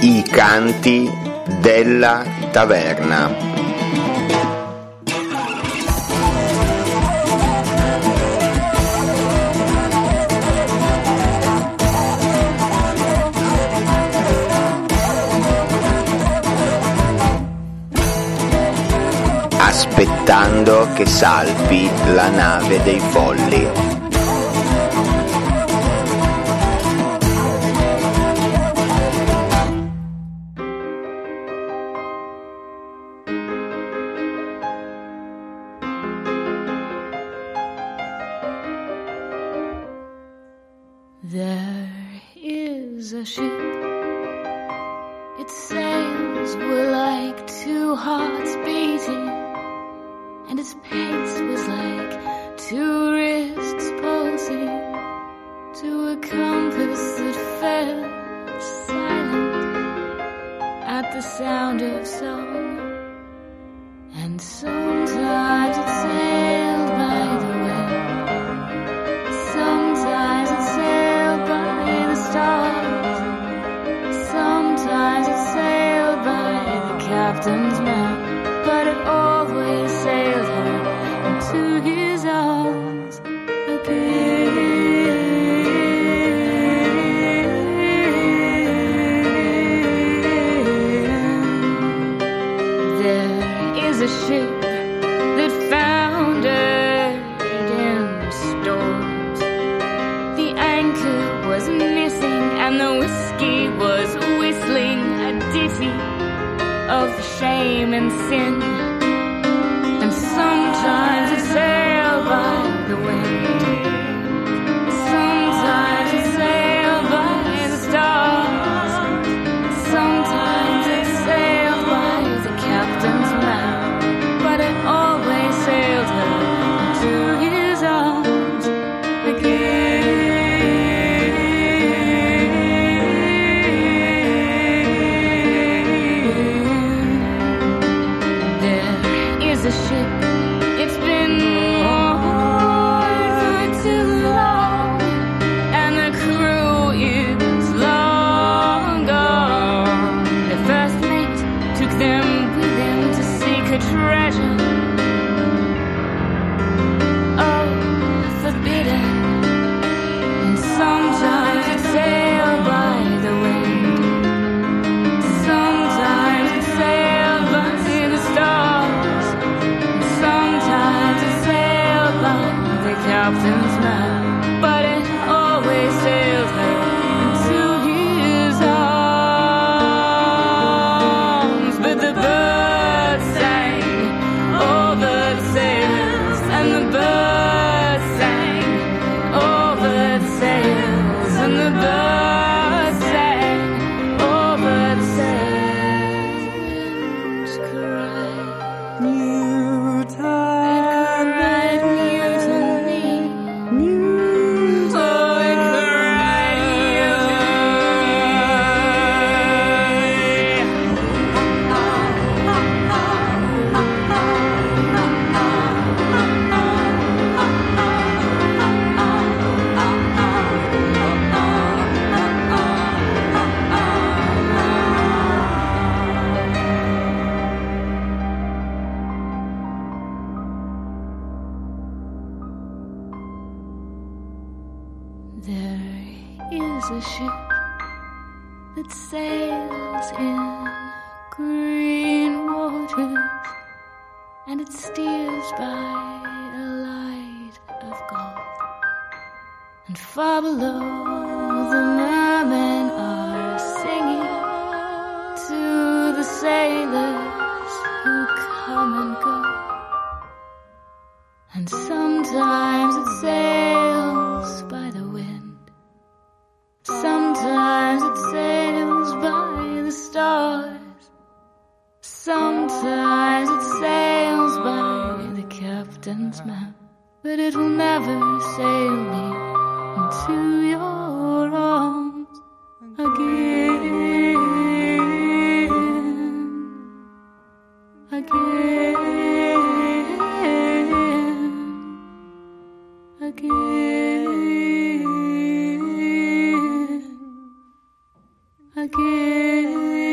I canti della taverna. Aspettando che salpi la nave dei folli. There is a ship, its sails were like two hearts beating, and its pace was like two wrists pulsing to a compass that fell silent at the sound of song. And sometimes it sailed by the wind, sometimes it sailed by the stars, sometimes it sailed by the captain's map, but it always sailed her into his arms again. There is a ship that foundered in storms. The anchor was missing and the whiskey was whistling a ditty of shame and sin. And sometimes it sailed by the wind, sometimes it sailed by the stars, sometimes it sailed by the captain's map, but it always sailed her into his arms again. A ship, it's been moored for too long, and the crew is long gone. Their first mate took them with him to seek a treasure, oh, forbidden. And sometimes it sailed by the wind, sometimes it sailed by the stars, sometimes it sailed by the captain's map, but it always sailed her into his arms. But the birds sang over the sails, and the birds sang over the sails, and the birds sang over the sails. Winds cry, new time, cried mutiny, new time, oh, it cried There is a ship that sails in green waters, and it steers by a light of gold. And far below, the mermen are singing to the sailors who come and go. And sometimes it sails by the wind, sometimes it sails by the stars, sometimes it sails by the captain's map, but it will never sail me into your arms again, again, again, again.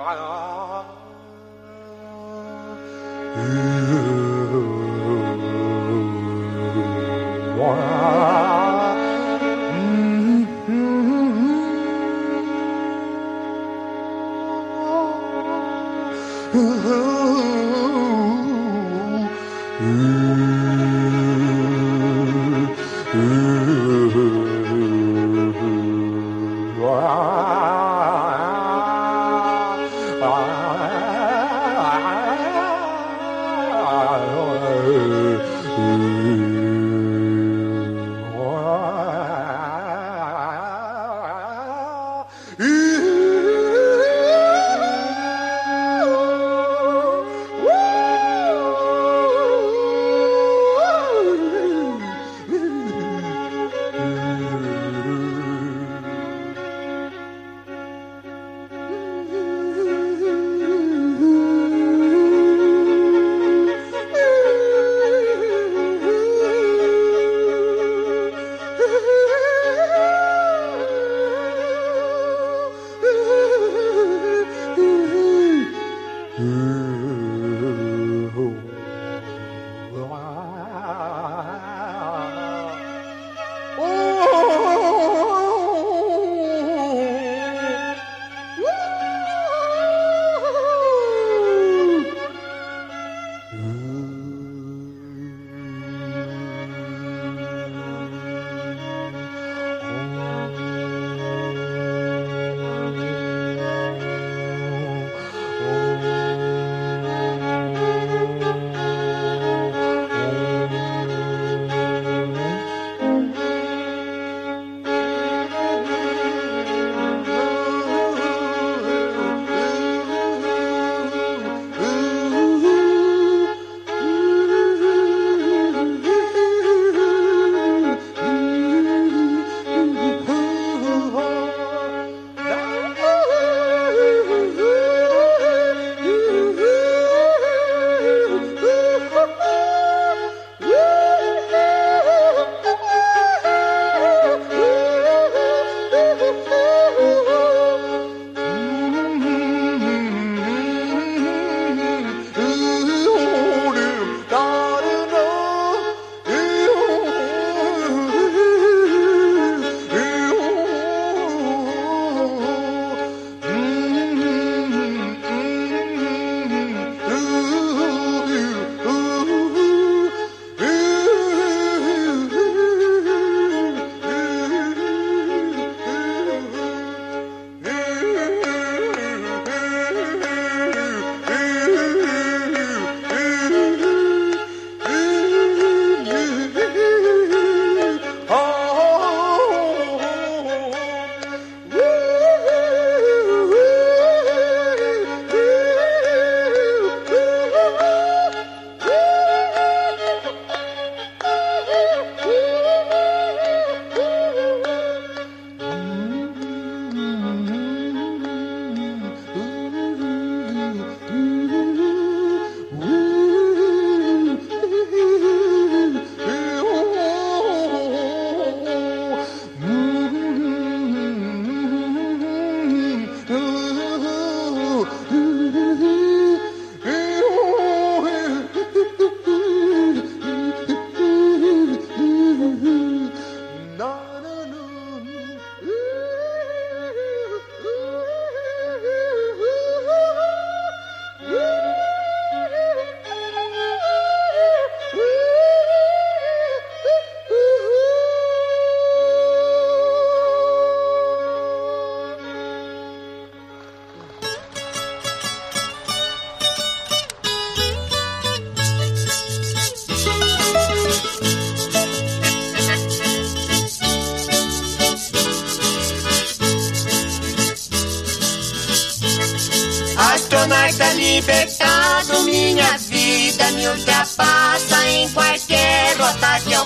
Astronauta libertado, minha vida me ultrapassa em qualquer rota que eu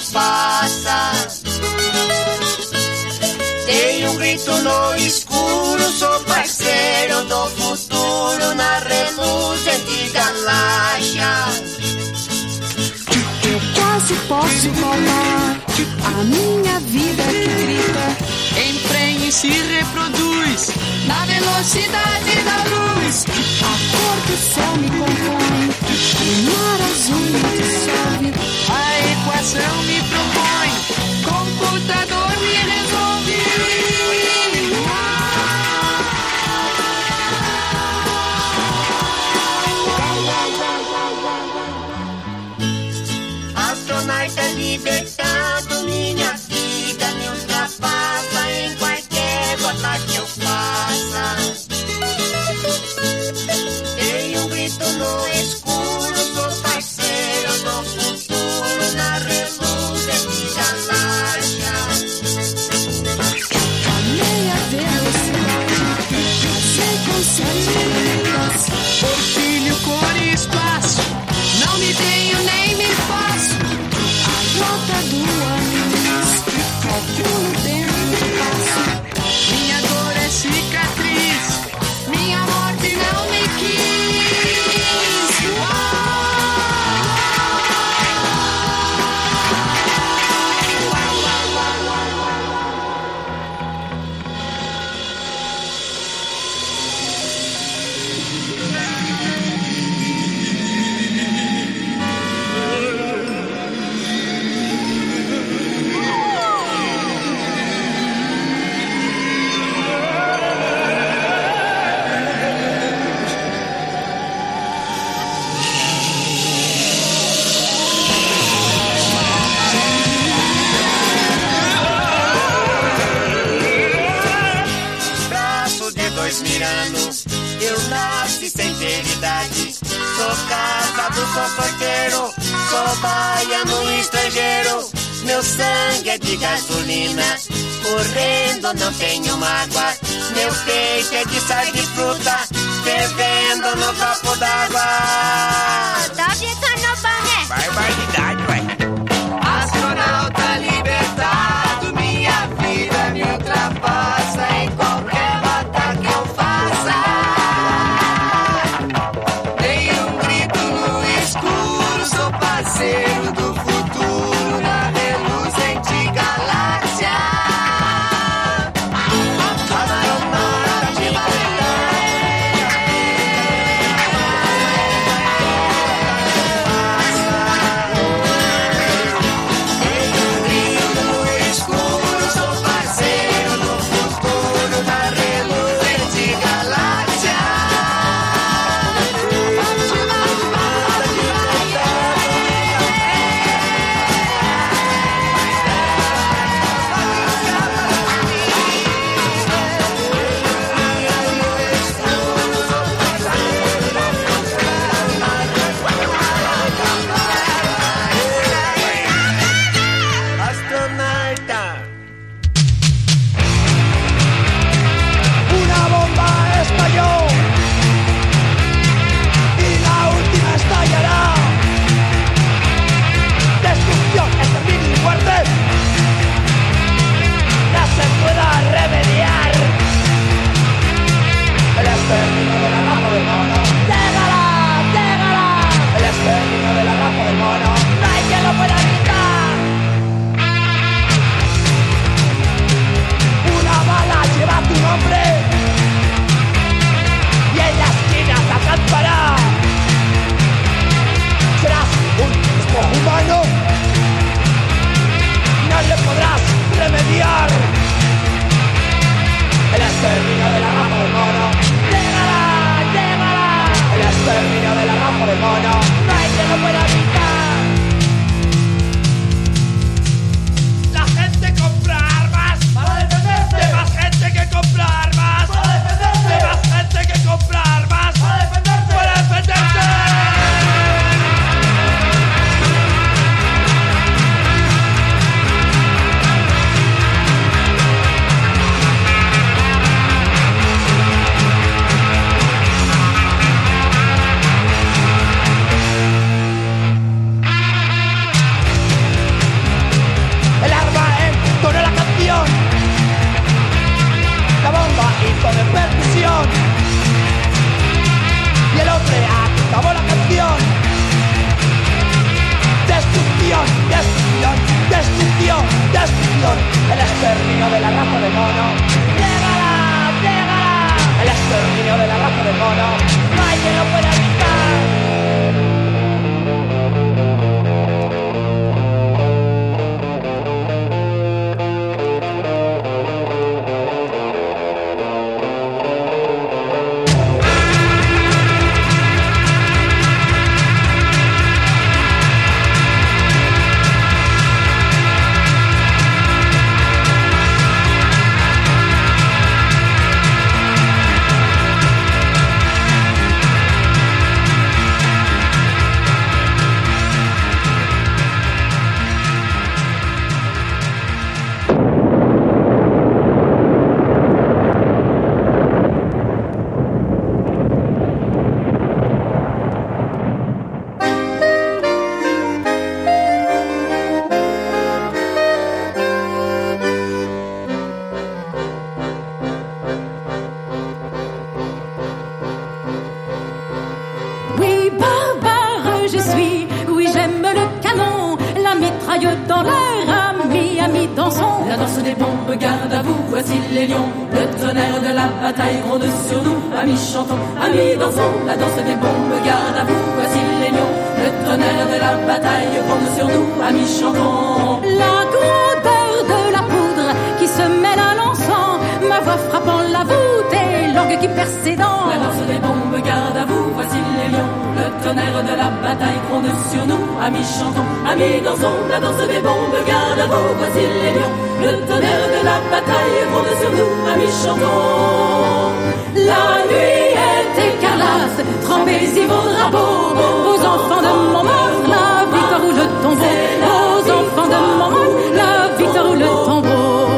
faça. Dei um grito no escuro, sou parceiro do futuro na reluzente galáxia. Eu quase posso falar, a minha vida que grita, emprenha e se reproduz na velocidade da luz. do céu me compõe, o mar azul me dissolve, A equação me propõe, computador me resolve. Astronauta libertado, minha vida me ultrapassa em qualquer rota que eu faça. Dei um grito no escuro, sou parceiro do futuro na reluzente galáxia. a meia velocidade, passei com 7 letras, Porfírio, cor e espaço, não me tenho nem me faço. a rota do ônibus, calculo o tempo de passo, Minha dor é cicatriz, minha morte não me quis. Braço de 2000 anos, eu nasci sem ter idade. Sou casado, sou solteiro, sou baiano estrangeiro. Meu sangue é de gasolina, correndo não tenho mágoa. Meu peito é de sal de fruta, fervendo no copo d'água. Barbaridade, vai. Astronauta libertado, minha vida me ultrapassa em qualquer rota que eu faça. Dei um grito no escuro, sou parceiro do futuro na reluzente galáxia. Astronauta libertado. dueño de la raza del mono, no hay quien lo pueda evitar. Dans l'air, ami, dansons. La danse des bombes, garde à vous, voici les lions. Le tonnerre de la bataille gronde sur nous. Amis, chantons, amis, dansons. La danse des bombes, garde à vous, voici les lions. Le tonnerre de la bataille gronde sur nous. Amis, chantons. La grandeur de la poudre qui se mêle à l'encens. Ma voix frappant la voûte et l'orgue qui perce ses dents. La danse des bombes, garde à vous, voici les lions. Le tonnerre de la bataille gronde sur nous. Amis, chantons, amis, dansons. La danse des bombes, garde à vous, voici les lions. Le tonnerre de la bataille gronde sur nous. Amis, chantons. La nuit est écarlate, trempez-y vos drapeaux. Aux enfants de Montmartre, la victoire ou le tombeau. Aux enfants de Montmartre, la victoire ou le tombeau.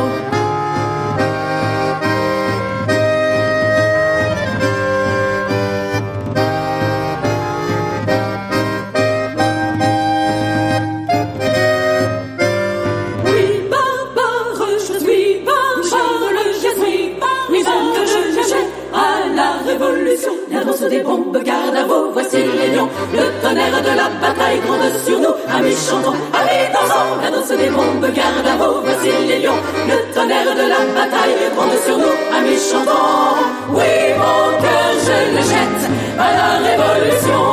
La danse des bombes, garde à vous, voici les lions. Le tonnerre de la bataille gronde sur nous. Amis, chantons, amis, dansons. La danse des bombes, garde à vous, voici les lions. Le tonnerre de la bataille gronde sur nous. Amis, chantons. Oui, mon cœur, je le jette à la révolution.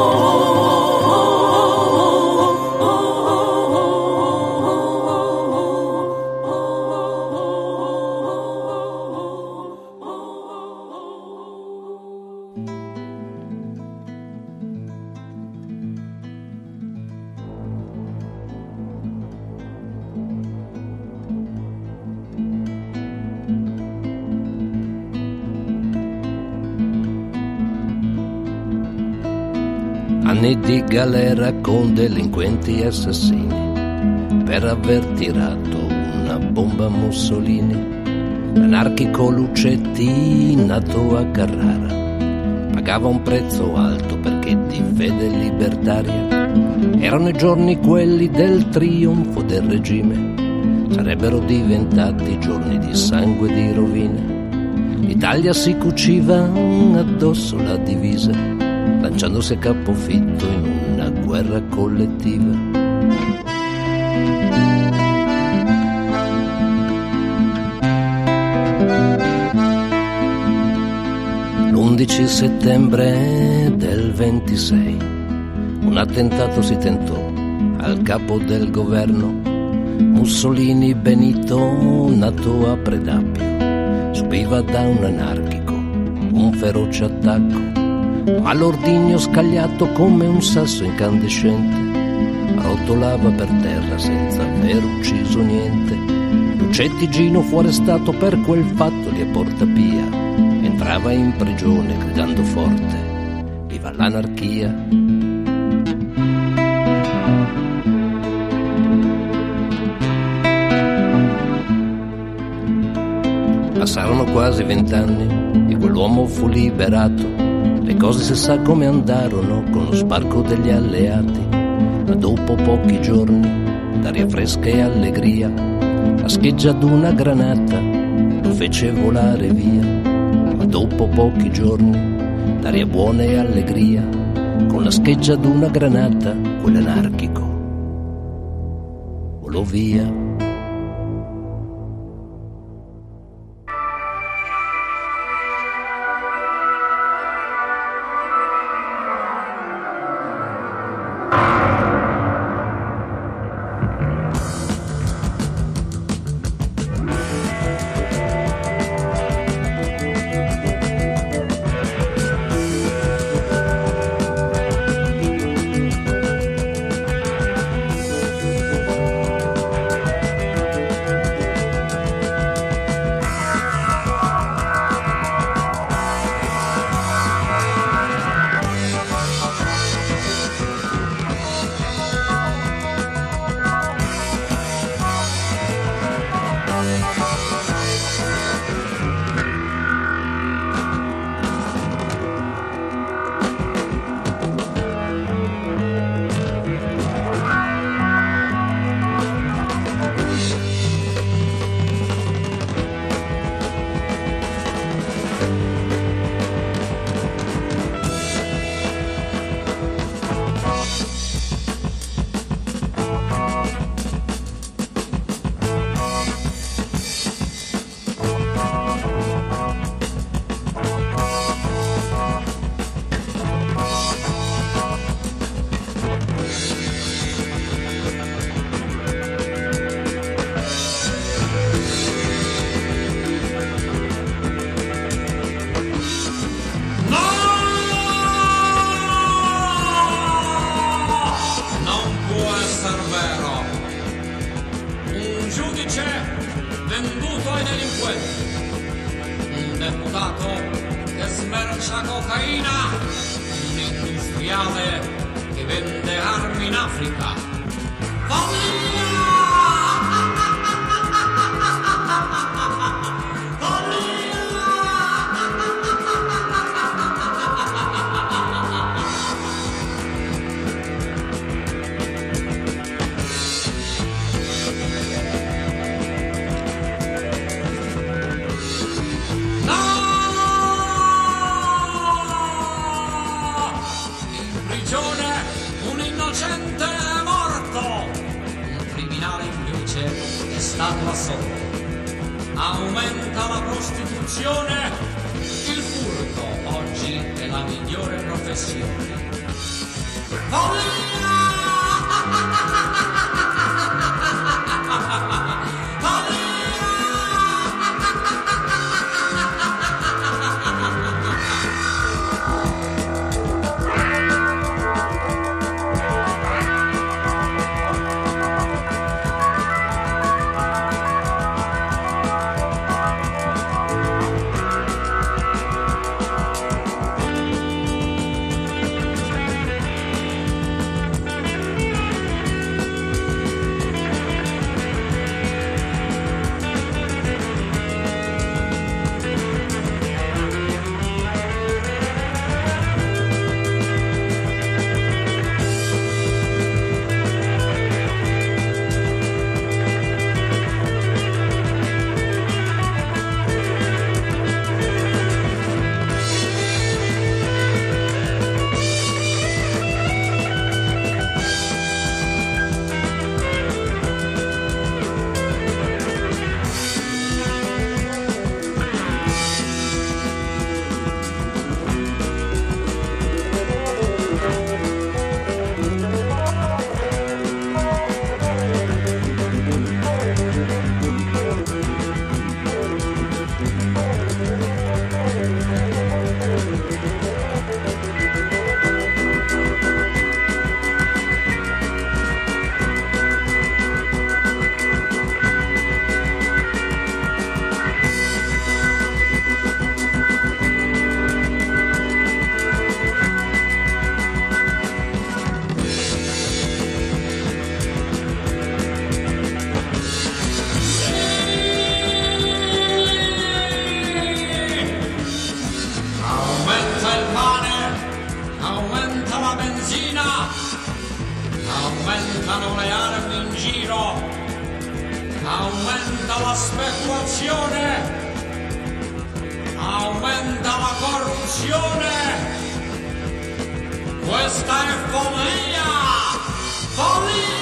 Anni di galera con delinquenti e assassini per aver tirato una bomba a Mussolini. L'anarchico Lucetti, nato a Carrara, pagava un prezzo alto perché di fede libertaria. Erano i giorni quelli del trionfo del regime, sarebbero diventati giorni di sangue e di rovine. L'Italia si cuciva addosso la divisa, lanciandosi a capofitto in una guerra collettiva. L'11 settembre del 26 un attentato si tentò al capo del governo. Mussolini Benito, nato a Predapio, subiva da un anarchico un feroce attacco, ma l'ordigno scagliato come un sasso incandescente rotolava per terra senza aver ucciso niente. Lucetti Gino fu arrestato per quel fatto lì a Porta Pia, entrava in prigione gridando forte: viva l'anarchia! Passarono quasi 20 anni e quell'uomo fu liberato. Le cose si sa come andarono con lo sbarco degli alleati, ma dopo pochi giorni d'aria fresca e allegria, la scheggia d'una granata lo fece volare via. Ma dopo pochi giorni d'aria buona e allegria, con la scheggia d'una granata quell'anarchico volò via. Aumenta la prostituzione, il furto oggi è la migliore professione. aumentano le armi in giro, aumenta la speculazione, aumenta la corruzione. Questa è follia! Follia!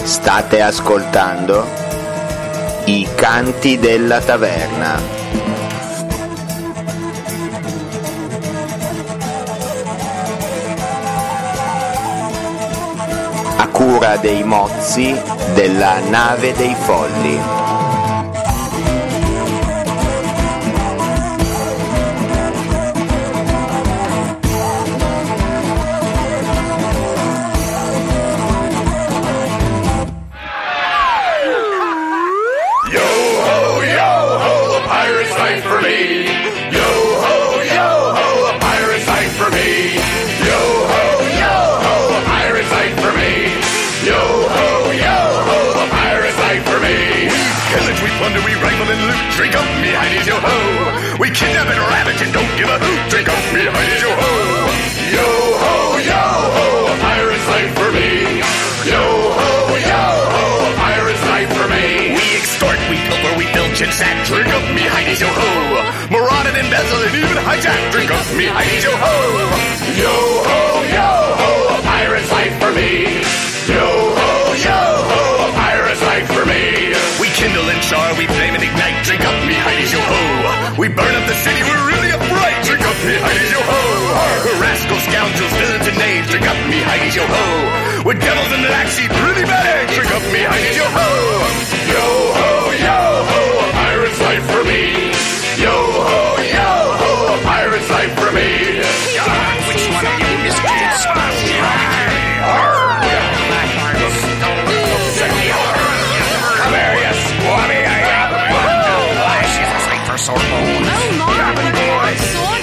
State ascoltando I Canti della Taverna. A cura dei mozzi della Nave dei Folli. Drink up me Heidi's yo-ho. We kidnap and ravage and don't give a hoot. Drink up me Heidi's yo-ho. Yo-ho, yo-ho, a pirate's life for me. Yo-ho, yo-ho, a pirate's life for me. We extort, we pilfer, we filch and sack. Drink up me Heidi's yo-ho. Maraud and embezzle and even hijack. Drink up me Heidi's yo-ho. Yo-ho, yo-ho, a pirate's life for me. Yo-ho, yo-ho, a pirate's life for me. We kindle and char, we flame and ignite. Drink up me Heidi's yo-ho. We burn up the city, we're really upright. Drink up me Heidi's yo-ho. We're rascals, scoundrels, villains and knaves. Drink up me Heidi's yo-ho. We're devils in the backseat, really bad eggs. Drink up me Heidi's yo-ho. Yo-ho, yo-ho, a pirate's life for me. Yo-ho, yo-ho, a pirate's life for me. Which one of you miscreants? Come here, you squabby. Sword bone. Oh, Marvin, boy. sword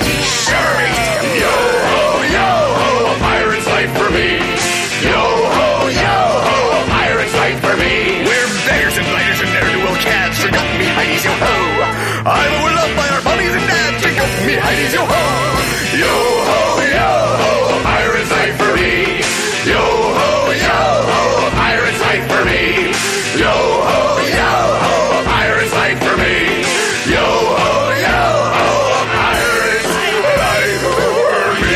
Yo-ho, yo-ho, a pirate's life for me. Yo-ho, yo-ho, a pirate's life for me. We're beggars and blighters and ne'er-do-well cats. Drink up me Heidi's yo-ho. I'm we're loved by our mommies and dads. Drink up me Heidi's yo-ho. Yo-ho, yo-ho, a pirate's life for me. Yo-ho, yo-ho, a pirate's life for me. Yo-ho, yo-ho, a pirate's life for me. Yo-ho, yo-ho, a pirate's life for me.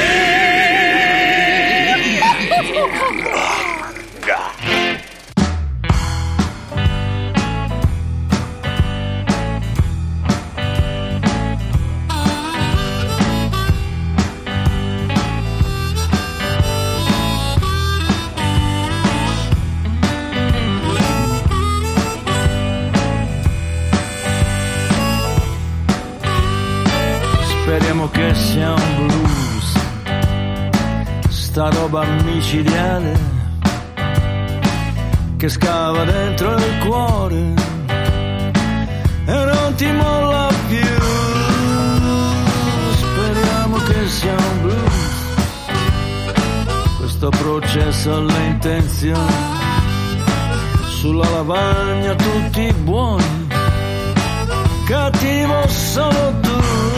Speriamo che sia un blues, sta roba micidiale che scava dentro il cuore e non ti molla più. Speriamo che sia un blues, questo processo alle intenzioni, sulla lavagna tutti buoni, cattivo solo tu.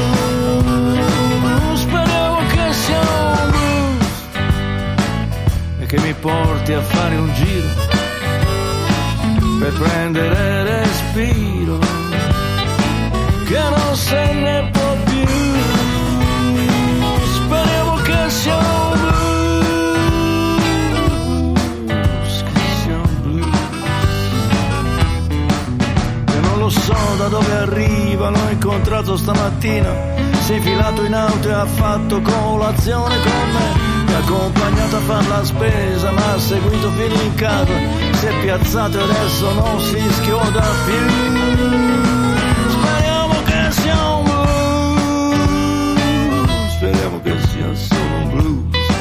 Speriamo che sia un blues e che mi porti a fare un giro per prendere respiro, che non se ne può più. Speriamo che sia un blues, che sia un blues. E non lo so da dove arriva, l'ho incontrato stamattina. Si è filato in auto e ha fatto colazione con me. Mi ha accompagnato a far la spesa, ma ha seguito fino in casa. Si è piazzato e adesso non si schioda più. Speriamo che sia un blues. Speriamo che sia solo un blues.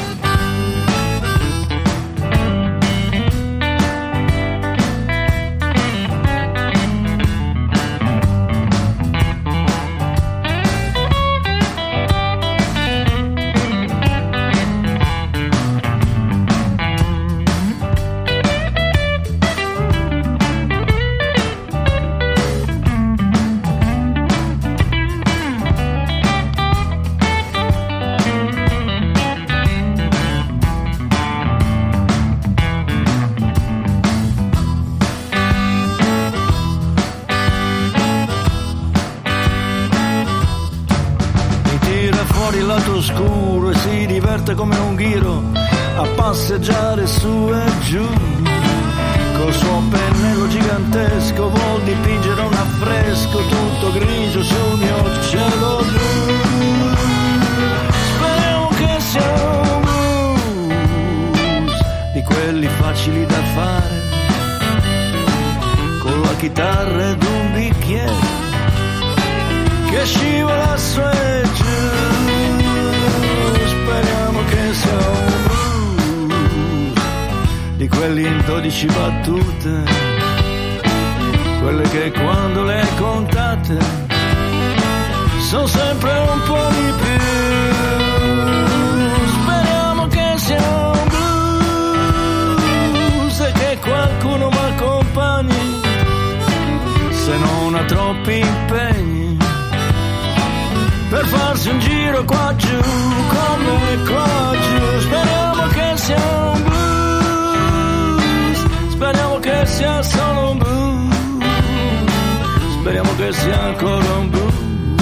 Scuro e si come un ghiro a passeggiare su e giù col suo fresco vuol dipingere un affresco tutto grigio sul mio cielo blu. Speriamo che sia un blues di quelli facili da fare, con la chitarra ed un bicchiere che scivola su e giù. Speriamo che sia un blues di quelli in 12 battute, quelle che quando le hai contate sono sempre un po' di più. Speriamo che sia un blues e che qualcuno mi accompagni, se non ha troppi impegni, per farsi un giro qua giù, come qua giù. Speriamo che sia un blues, speriamo che sia solo un blues, speriamo che sia ancora un blues.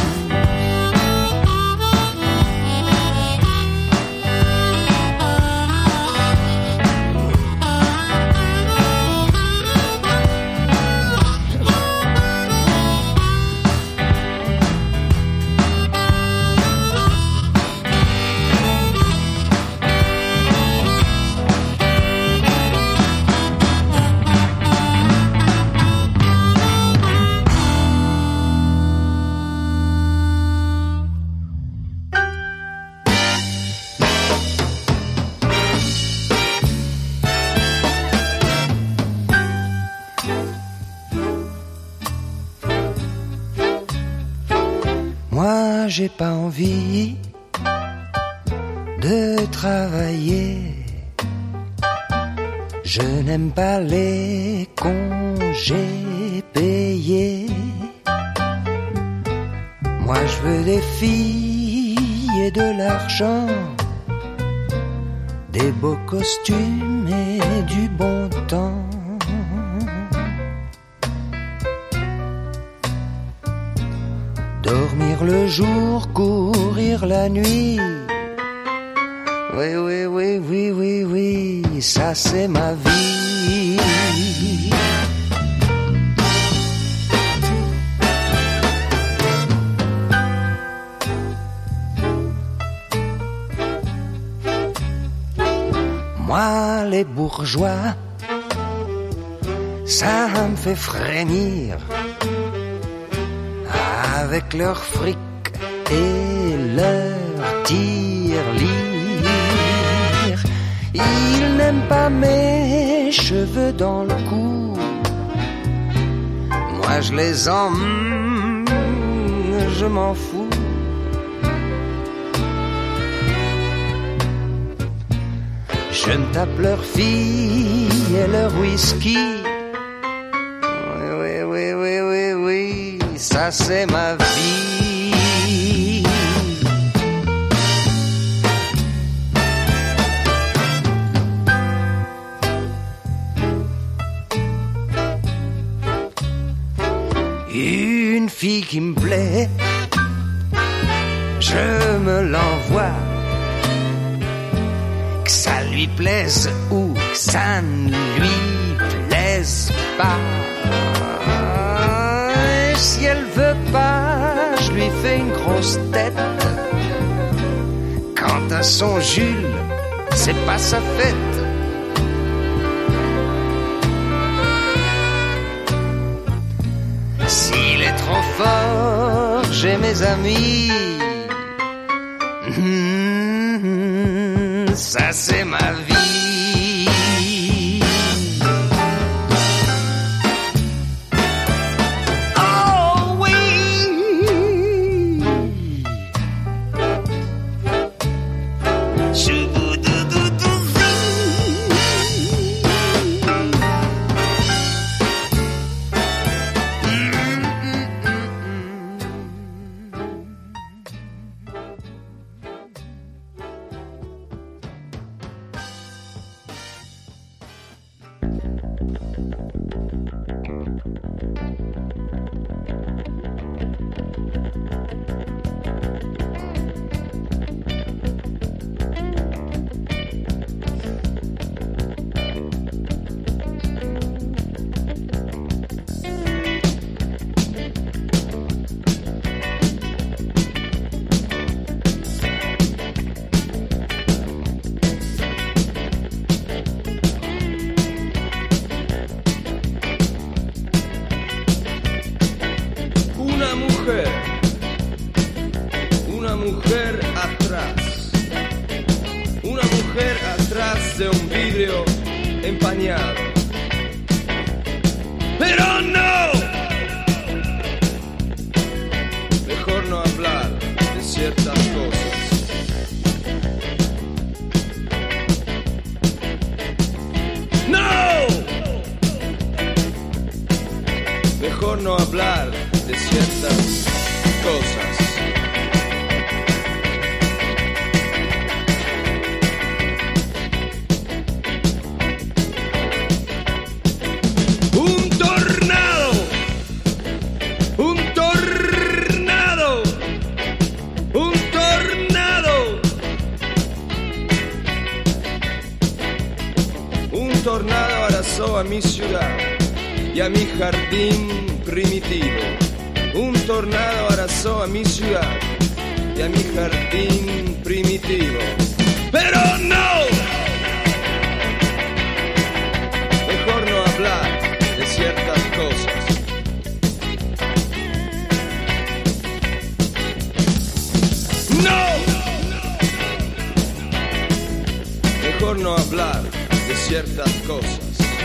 J'ai pas envie de travailler, je n'aime pas les congés payés. Moi je veux des filles et de l'argent, des beaux costumes et du bon temps. Dormir le jour, courir la nuit. Oui, oui, oui, oui, oui, oui, ça c'est ma vie. Moi, les bourgeois, ça me fait frémir. Avec leur fric et leur tirelire, ils n'aiment pas mes cheveux dans le cou. Moi je les je m'en fous. Je me tape leurs filles et leur whisky. Oui, oui, oui, oui, oui, oui, ça c'est ma vie. Une fille qui me plaît, je me l'envoie. Que ça lui plaise ou que ça ne lui plaise pas. Et si elle veut pas, je lui fais une grosse tête. Quant à son Jules, c'est pas sa fête. S'il est trop fort, j'ai mes amis. Ça c'est ma vie. Oh oui. acompañado. Pero no, mejor no hablar de ciertas cosas. No, mejor no hablar de ciertas cosas. Tornado arrasó a mi ciudad y a mi jardín primitivo. Un tornado arrasó a mi ciudad y a mi jardín primitivo. Pero no, mejor no hablar de ciertas cosas. No, mejor no hablar de ciertas cosas.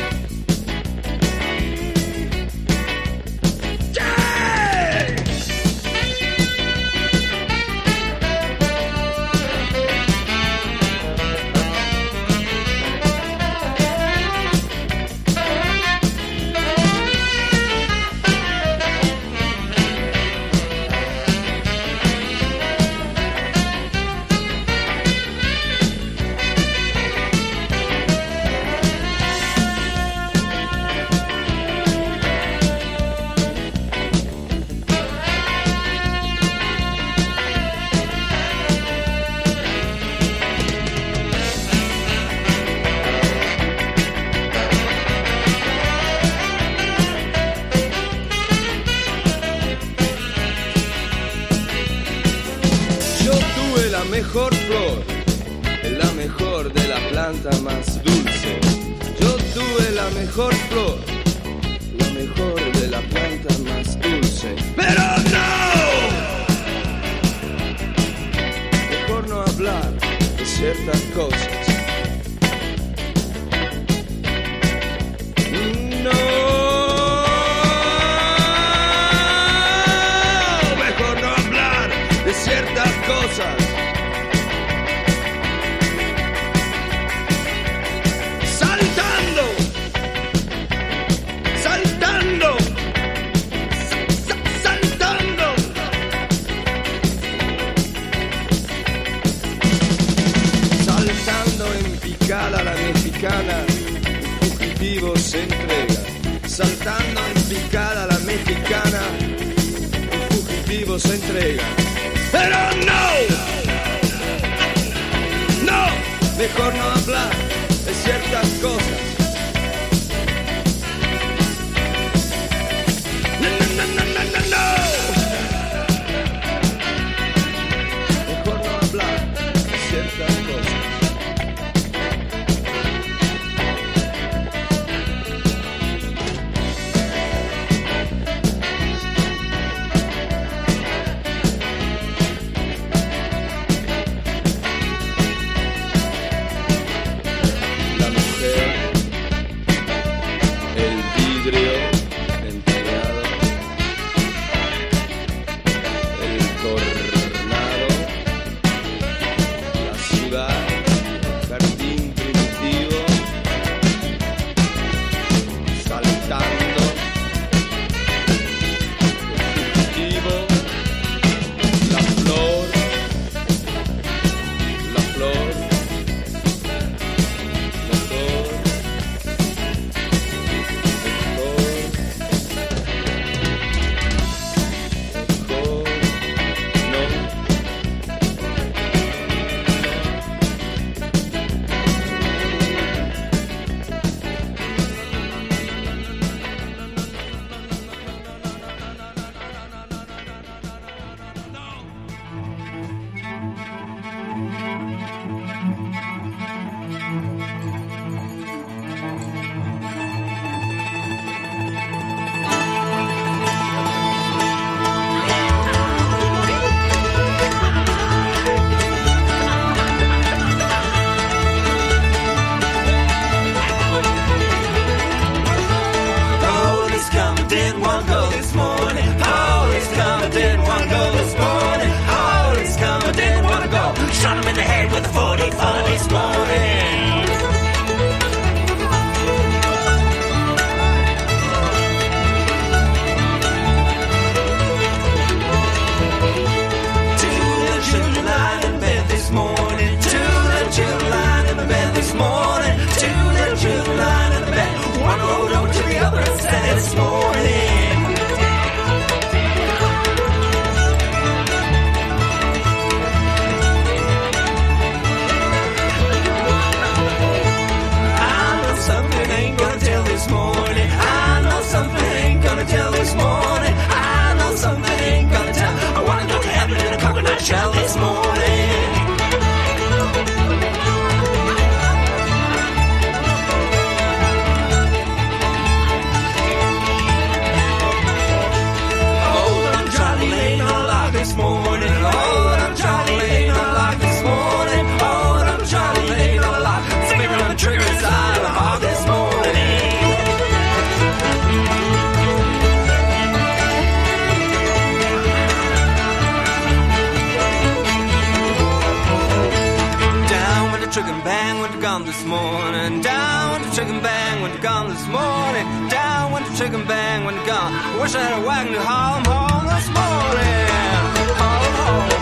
Mejor flor, la mejor de la planta más dulce. Yo tuve la mejor flor, la mejor de la planta más dulce. Pero no, mejor no hablar de ciertas cosas. No, mejor no hablar de ciertas cosas. La mexicana, un fugitivo se entrega. Saltando en picada la mexicana, un fugitivo se entrega. Pero no, no, mejor no hablar de ciertas cosas. No, no, no, no, no, no. Mejor no hablar de ciertas cosas. gone this morning. Down went the chicken bang when gone. Wish I had a wagon to haul 'em home this morning. Haul 'em home.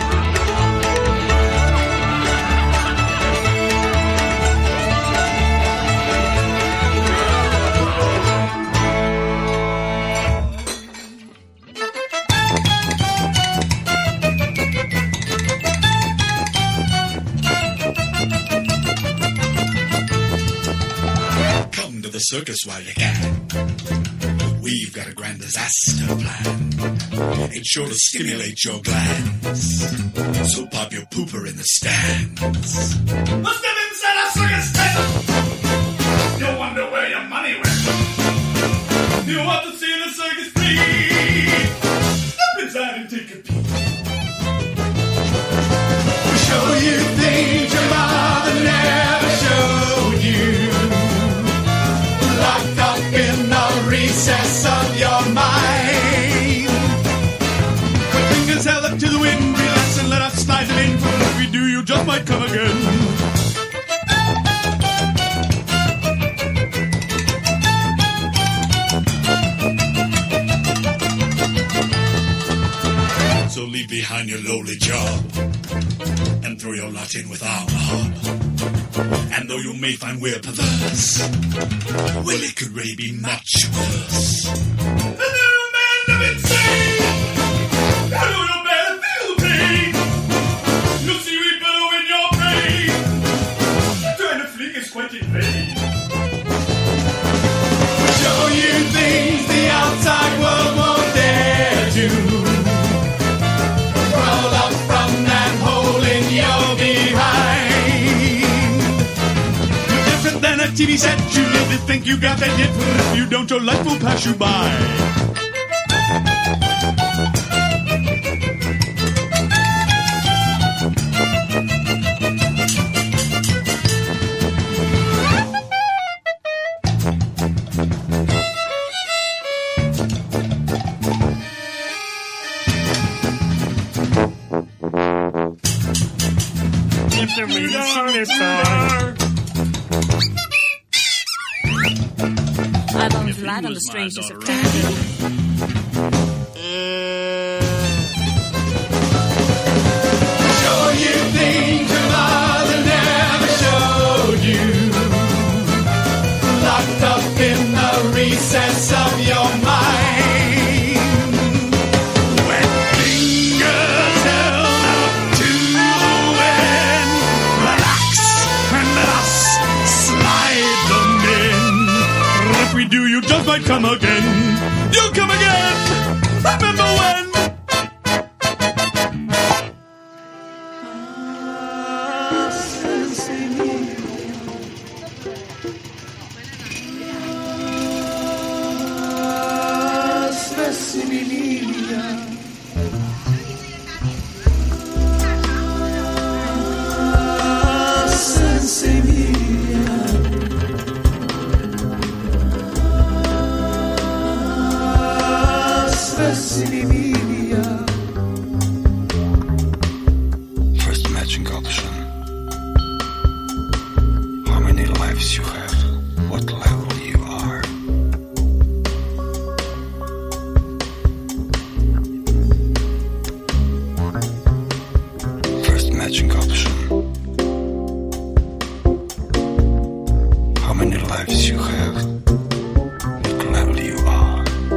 Circus while you can. We've got a grand disaster plan. It's sure to stimulate your glands. So pop your pooper in the stands. Let's step inside our circus tent. You wonder where your money went. You want to see the circus free? Step inside and take a peek. We show you things your mother never showed you. Locked up in the recess of your mind. Put fingers held up to the wind, relax and let us slide it in. For if we do, you just might come again. So leave behind your lowly job and throw your lot in with our mob. And though you may find we're perverse, well, it could really be much worse. The new man of insane. I know you better feel the pain. You'll see we bellow in your brain. Trying to fleek is quite in vain. We'll show you things the outside world won't dare to. Crawl up from that hole in your behind. You're different than a TV set. You really think you got that hit, but if you don't, your life will pass you by. I've always relied on the strangeness of time. Show you things your mother never showed you. Locked up in the recess of your mind. Wet fingers held up to the wind. Relax and let us slide them in. If we do, you just might come again. You'll come again. Remember when? First matching option. How many lives you have? What level you are? First matching option. How many lives you have? What level you are?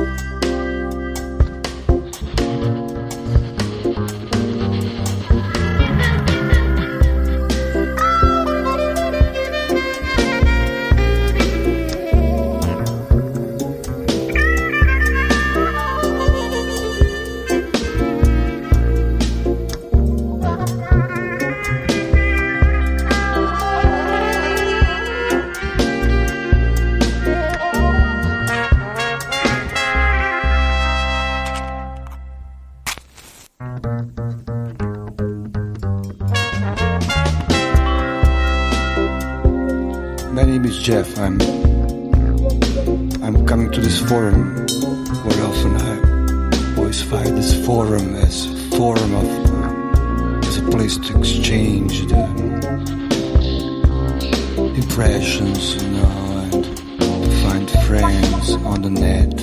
My name is Jeff. I'm coming to this forum where often I always find this forum as a forum of as a place to exchange the impressions, and to find friends on the net.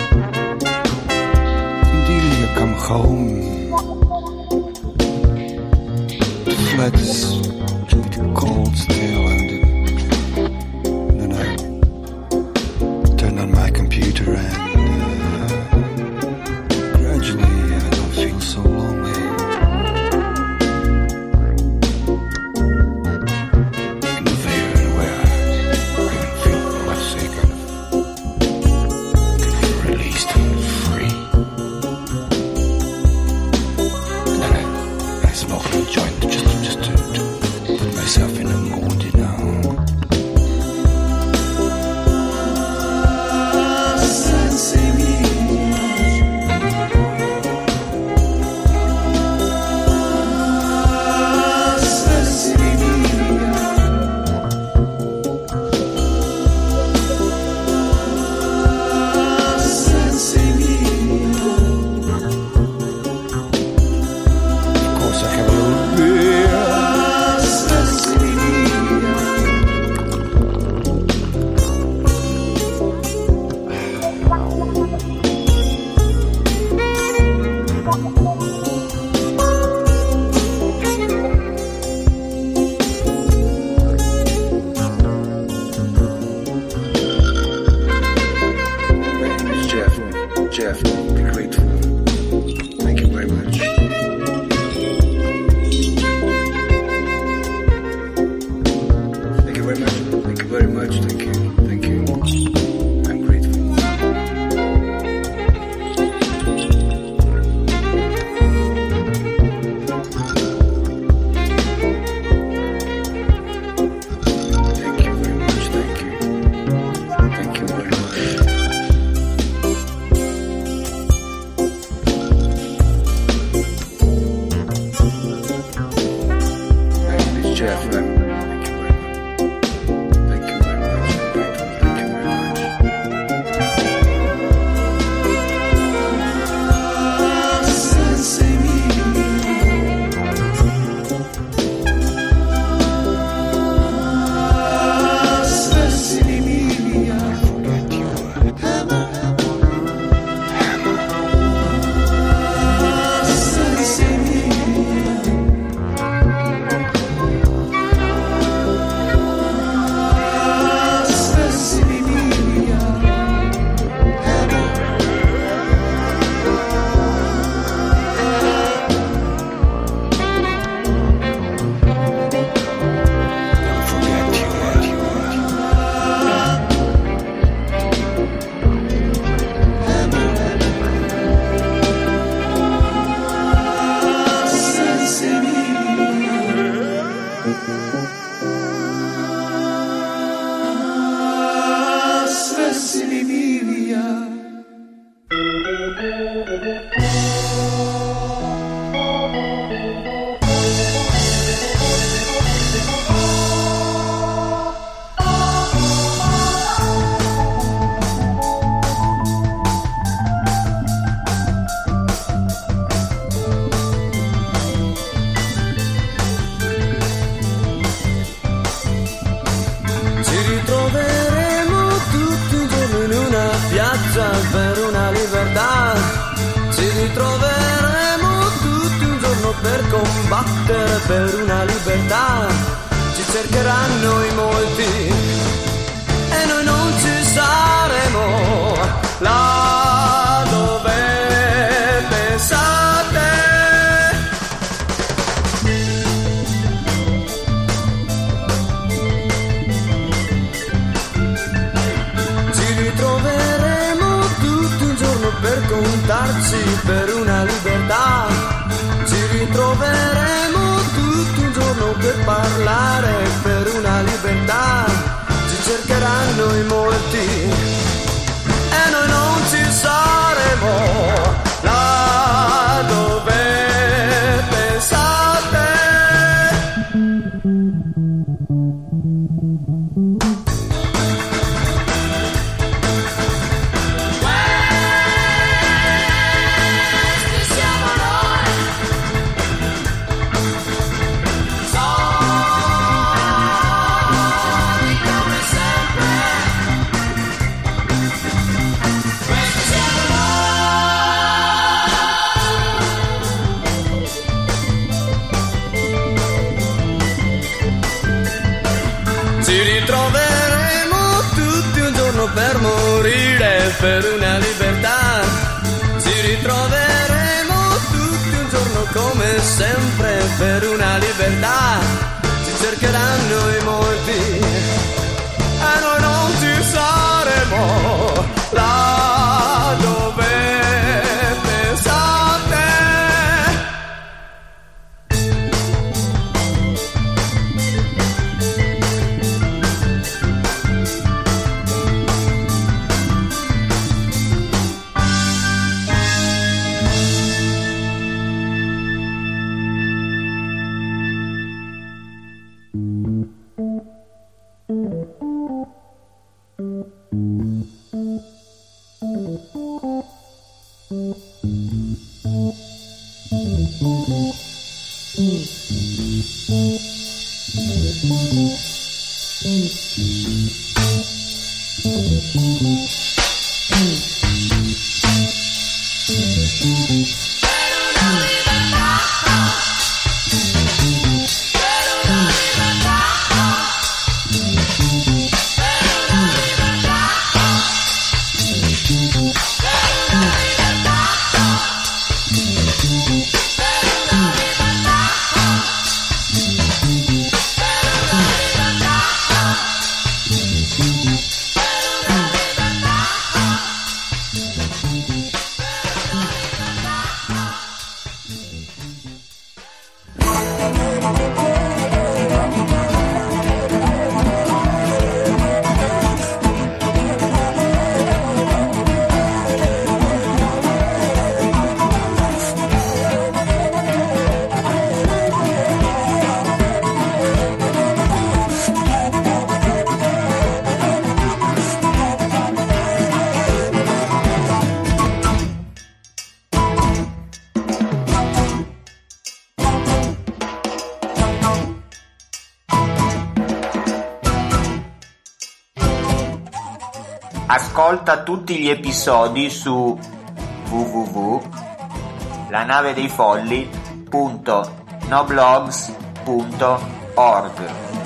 Until you come home, the flat is really cold still, and then I turn on my computer and gradually I don't feel so lonely. Per una libertà ci ritroveremo tutto un giorno per parlare. Per una libertà ci cercheranno in molti e noi non ci saremo là dove pensate. per morire per una libertà. Ci ritroveremo tutti un giorno come sempre per una libertà. Ci cercheranno in molti e noi non ci saremo là dove pensate. Ascolta tutti gli episodi su www.lanavedeifolli.noblogs.org.